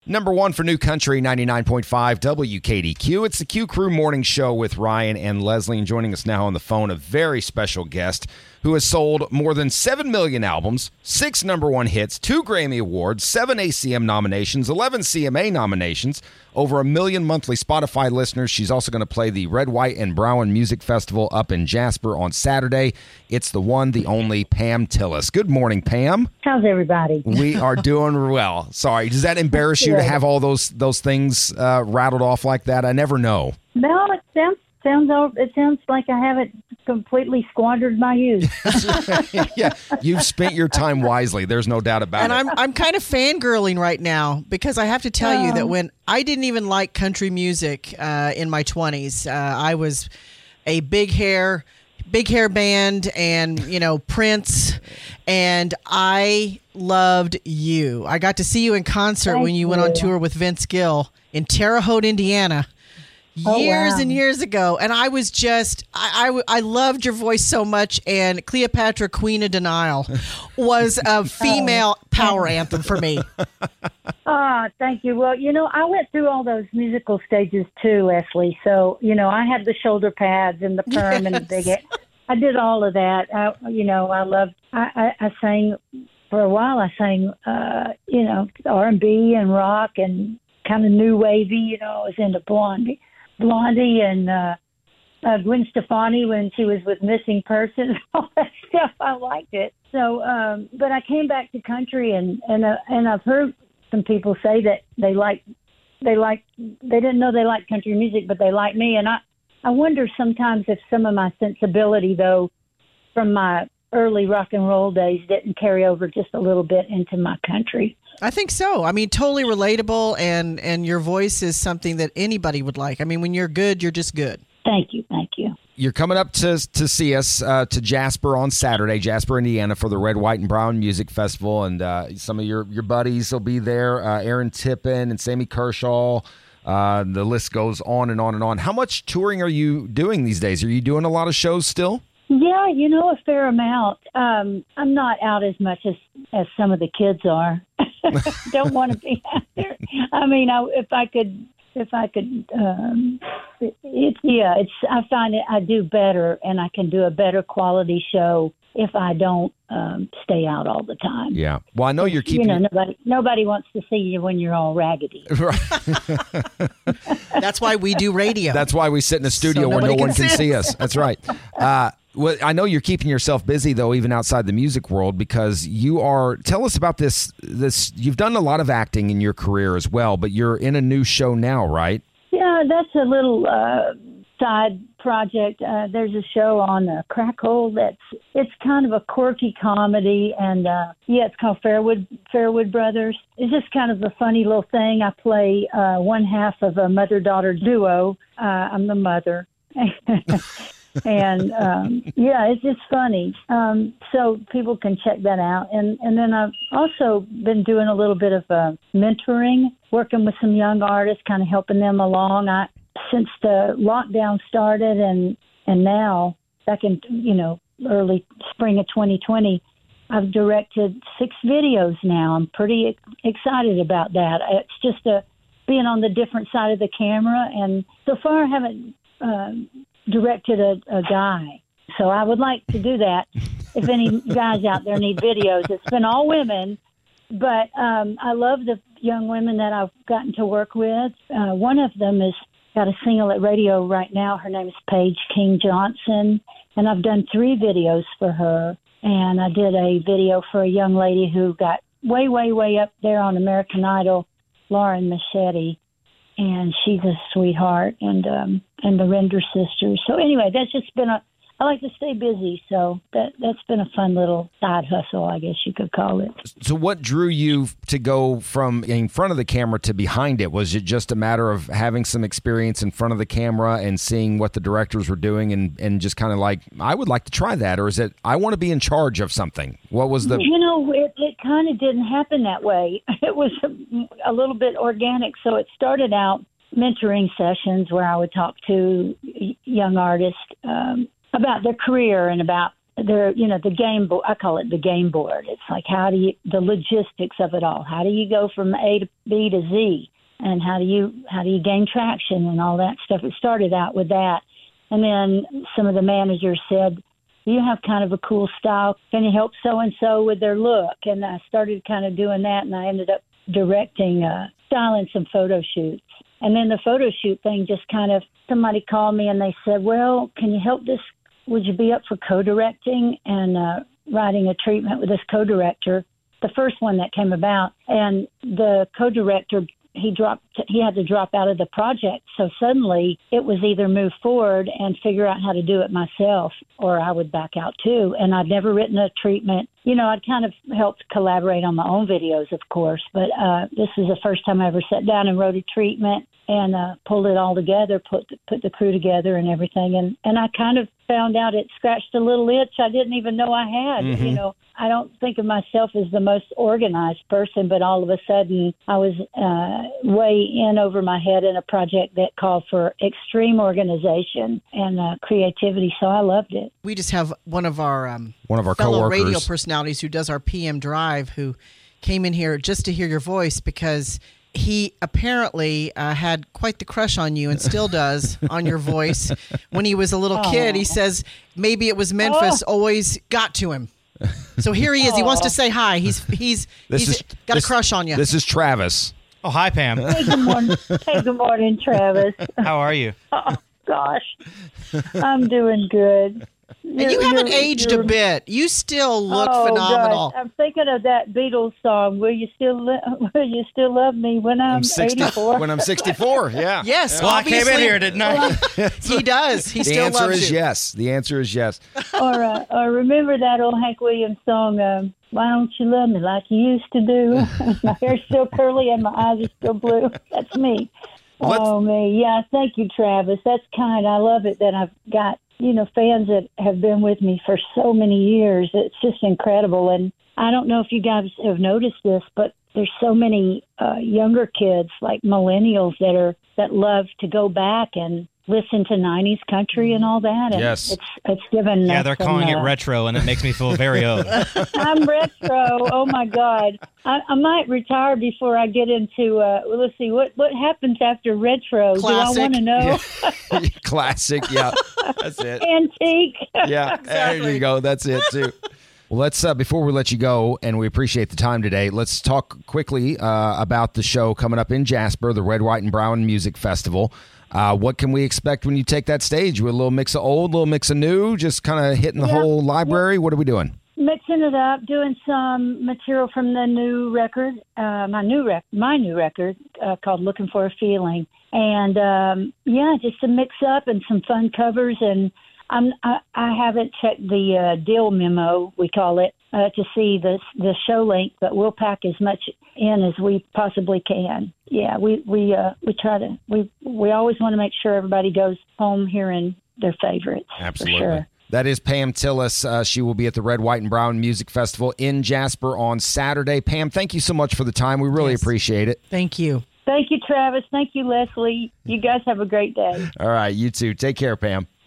Number one for New Country, 99.5 WKDQ. It's the Q Crew Morning Show with Ryan and Leslie. And joining us now on the phone, a very special guest who has sold more than 7 million albums, 6 number one hits, 2 Grammy Awards, 7 ACM nominations, 11 CMA nominations, over 1 million monthly Spotify listeners. She's also going to play the Red, White, and Brown Music Festival up in Jasper on Saturday. It's the one, the only Pam Tillis. Good morning, Pam. How's everybody? We are doing well. Sorry, does that embarrass you to have all those things rattled off like that? I never know. No, it sounds like I haven't completely squandered my youth. Yeah, you've spent your time wisely. There's no doubt about it. And I'm kind of fangirling right now because I have to tell you that when I didn't even like country music in my 20s, I was a big hair band and, Prince, and I loved you. I got to see you in concert when you went on tour with Vince Gill in Terre Haute, Indiana. Years and years ago, and I was just I loved your voice so much, and Cleopatra, Queen of Denial was a female power anthem for me. Thank you. Well, I went through all those musical stages too, Leslie. So, I had the shoulder pads and the perm and the big head. I did all of that. I sang for a while. I sang, R&B and rock and kind of new wavy. I was into Blondie and Gwen Stefani when she was with Missing Persons, all that stuff. I liked it. So, but I came back to country, and I've heard some people say that they didn't know they liked country music, but they like me. And I wonder sometimes if some of my sensibility, though, from my early rock and roll days didn't carry over just a little bit into my country. I think so. I mean, totally relatable, and your voice is something that anybody would like. I mean, when you're good, you're just good. Thank you. You're coming up to see us to Jasper on Saturday, Jasper, Indiana, for the Red, White, and Brown Music Festival, and some of your buddies will be there, Aaron Tippin and Sammy Kershaw. The list goes on and on and on. How much touring are you doing these days? Are you doing a lot of shows still? Yeah, a fair amount. I'm not out as much as some of the kids are. Don't want to be out there. I mean, if I could, I find it, I do better, and I can do a better quality show if I don't stay out all the time. Yeah. Well, I know you're keeping. Nobody wants to see you when you're all raggedy. Right. That's why we do radio. That's why we sit in a studio where no one can see us. That's right. Well, I know you're keeping yourself busy, though, even outside the music world, because you are. Tell us about this. You've done a lot of acting in your career as well, but you're in a new show now, right? Yeah, that's a little side project. There's a show on Crackle it's kind of a quirky comedy, and it's called Fairwood Brothers. It's just kind of a funny little thing. I play one half of a mother-daughter duo. I'm the mother. And it's just funny. So people can check that out. And then I've also been doing a little bit of mentoring, working with some young artists, kind of helping them along. Since the lockdown started and now, back in early spring of 2020, I've directed 6 videos now. I'm pretty excited about that. It's just being on the different side of the camera, and so far I haven't directed a guy. So I would like to do that. If any guys out there need videos, it's been all women, but I love the young women that I've gotten to work with. One of them has got a single at radio right now. Her name is Paige King Johnson, and I've done 3 videos for her. And I did a video for a young lady who got way, way, way up there on American Idol, Lauren Machete. And she's a sweetheart, and the Render sisters. So anyway, that's just been I like to stay busy, so that's been a fun little side hustle, I guess you could call it. So what drew you to go from in front of the camera to behind it? Was it just a matter of having some experience in front of the camera and seeing what the directors were doing and just kind of like, I would like to try that? Or is it, I want to be in charge of something? What was the... It kind of didn't happen that way. It was a little bit organic. So it started out mentoring sessions where I would talk to young artists about their career and about they're, the game board. I call it the game board. It's like the logistics of it all. How do you go from A to B to Z, and how do you gain traction and all that stuff? It started out with that, and then some of the managers said, "You have kind of a cool style. Can you help so and so with their look?" And I started kind of doing that, and I ended up directing, styling some photo shoots. And then the photo shoot thing just kind of, somebody called me and they said, "Well, can you help this? Would you be up for co-directing and writing a treatment with this co-director?" The first one that came about, and the co-director, he had to drop out of the project. So suddenly it was either move forward and figure out how to do it myself, or I would back out too. And I'd never written a treatment. I'd kind of helped collaborate on my own videos, of course, but this was the first time I ever sat down and wrote a treatment and pulled it all together, put the crew together and everything. And I kind of found out it scratched a little itch I didn't even know I had. Mm-hmm. I don't think of myself as the most organized person, but all of a sudden I was way in over my head in a project that called for extreme organization and creativity. So I loved it. We just have one of our fellow coworkers, radio personalities who does our PM drive, who came in here just to hear your voice because he apparently had quite the crush on you and still does on your voice when he was a little kid. He says maybe it was Memphis always got to him. So here he is. He wants to say hi. He's got a crush on you. This is Travis. Oh, hi, Pam. Hey, good morning. Hey, good morning, Travis. How are you? Oh, gosh. I'm doing good. And you haven't aged a bit. You still look phenomenal. Gosh. I'm thinking of that Beatles song. Will you still love me when I'm 84? When I'm 64, yeah. Yes. Well, I came in here, didn't I? He does. He still loves you. The answer is yes. The answer is yes. Or remember that old Hank Williams song, "Why Don't You Love Me Like You Used to Do?" My hair's still curly and my eyes are still blue. That's me. Me. Yeah, thank you, Travis. That's kind. I love it that I've got fans that have been with me for so many years. It's just incredible. And I don't know if you guys have noticed this, but there's so many younger kids, like millennials, that love to go back and listen to 90s country and all that. And yes. It's given. Yeah, they're calling it retro, and it makes me feel very old. I'm retro. Oh, my God. I might retire before I get into, let's see, what happens after retro? Classic. Do I want to know? Yeah. Classic, yeah. That's it. Antique. Yeah, exactly. There you go. That's it, too. Well, let's before we let you go, and we appreciate the time today, let's talk quickly about the show coming up in Jasper, the Red, White, and Brown Music Festival. What can we expect when you take that stage? With a little mix of old, a little mix of new, just kind of hitting the whole library? What are we doing? Mixing it up, doing some material from the new record, my new record called "Looking for a Feeling," and just to mix up and some fun covers. And I haven't checked the deal memo, we call it, to see the show length, but we'll pack as much in as we possibly can. Yeah, we try to. We always want to make sure everybody goes home hearing their favorites. Absolutely. For sure. That is Pam Tillis. She will be at the Red, White, and Brown Music Festival in Jasper on Saturday. Pam, thank you so much for the time. We really appreciate it. Thank you. Thank you, Travis. Thank you, Leslie. You guys have a great day. All right, you too. Take care, Pam.